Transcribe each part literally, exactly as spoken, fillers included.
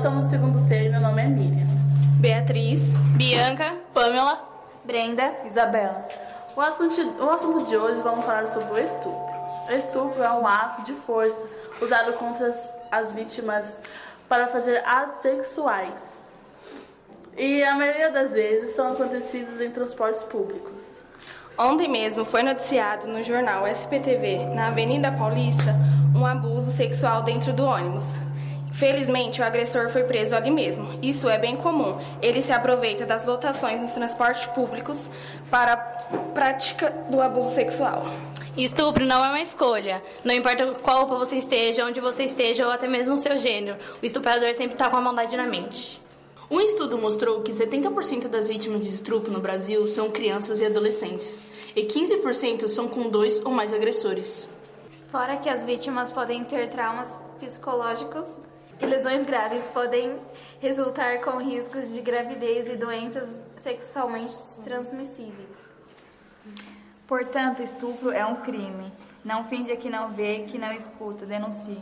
somos do segundo C e meu nome é Miriam. Beatriz, Bianca, Pamela, Brenda, Isabela. O assunto, o assunto de hoje vamos falar sobre o estupro. O estupro é um ato de força usado contra as, as vítimas para fazer atos sexuais. E a maioria das vezes são acontecidos em transportes públicos. Ontem mesmo foi noticiado no jornal S P T V, na Avenida Paulista, um abuso sexual dentro do ônibus. Felizmente, o agressor foi preso ali mesmo. Isso é bem comum. Ele se aproveita das lotações nos transportes públicos para a prática do abuso sexual. Estupro não é uma escolha. Não importa qual roupa você esteja, onde você esteja ou até mesmo o seu gênero. O estuprador sempre está com a maldade na mente. Um estudo mostrou que setenta por cento das vítimas de estupro no Brasil são crianças e adolescentes. E quinze por cento são com dois ou mais agressores. Fora que as vítimas podem ter traumas psicológicos e lesões graves podem resultar com riscos de gravidez e doenças sexualmente transmissíveis. Portanto, estupro é um crime. Não finja que não vê, que não escuta, denuncie.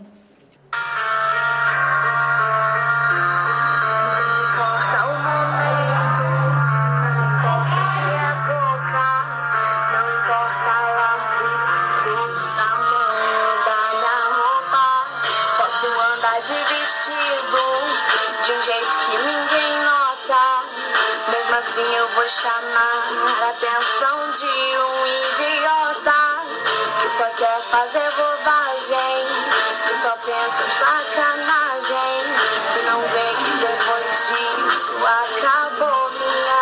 Mesmo assim eu vou chamar a atenção de um idiota que só quer fazer bobagem, que só pensa sacanagem, que não vê que depois disso acabou minha